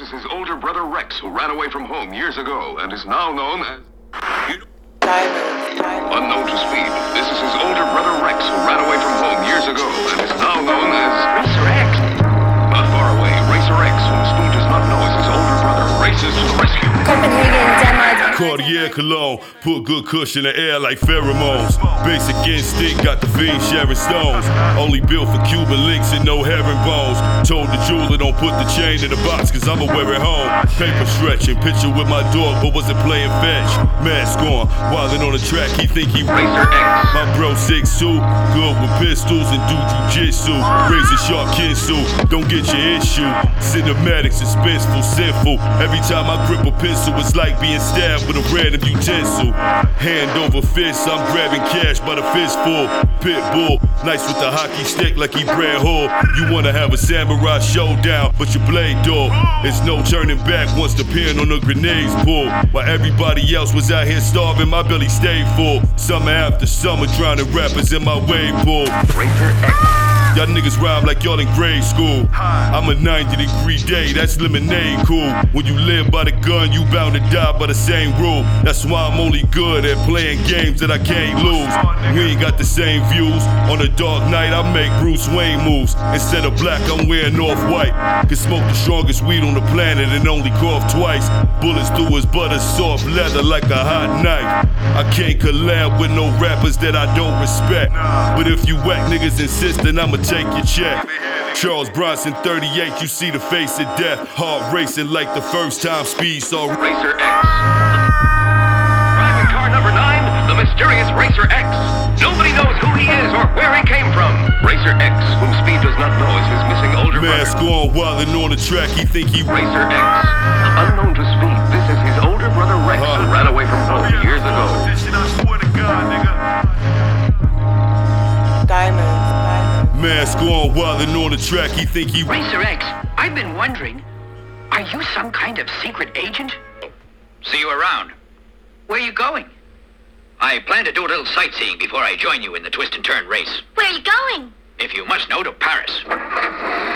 This is his older brother Rex, who ran away from home years ago and is now known as... Unknown to Speed. This is his older brother Rex, who ran away from home years ago and is now known as... Racer X. Not far away, Racer X, whom Speed does not know is his older brother, races to the rescue. Copenhagen, Denmark. Cartier cologne, put good cush in the air like pheromones. Basic instinct, got the fiend sharing stones. Only built for Cuban links and no herringbones. Told the jeweler don't put the chain in the box cause I'ma wear it home. Paper stretching, picture with my dog but wasn't playing fetch. Mask on, wildin' on the track, he think he Racer X. My bro 6'2", good with pistols and do jujitsu. Razor sharp kinsu, don't get your issue. Cinematic, suspenseful, sinful. Every time I grip a pencil, it's like being stabbed with a random utensil. Hand over fist, I'm grabbing cash by the fistful. Pitbull, nice with the hockey stick like he Brad Hall. You wanna have a samurai showdown, but your blade dull. It's no turning back once the pin on the grenades pull. While everybody else was out here starving, my belly stayed full. Summer after summer, drowning rappers in my wave pool. Racer X. Y'all niggas rhyme like y'all in grade school. I'm a 90-degree day, that's lemonade cool. When you live by the gun, you bound to die by the same rule. That's why I'm only good at playing games that I can't lose. We ain't got the same views. On a dark night, I make Bruce Wayne moves. Instead of black, I'm wearing off-white. Can smoke the strongest weed on the planet and only cough twice. Bullets through his butter, soft leather like a hot knife. I can't collab with no rappers that I don't respect. But if you whack niggas insist, then I'ma take your check. Charles Bronson 38, you see the face of death. Heart racing like the first time Speed saw Racer X. Driving car number 9, the mysterious Racer X. Nobody knows who he is or where he came from. Racer X, whom Speed does not know is his missing older Mask brother. on, wildin' on the track, he think he Racer X. Unknown to Speed, this is his older brother Rex, who ran away from home years ago. Mask on, wildin' on the track, he think he Racer X, I've been wondering, are you some kind of secret agent? See you around. Where are you going? I plan to do a little sightseeing before I join you in the twist and turn race. Where are you going? If you must know, to Paris.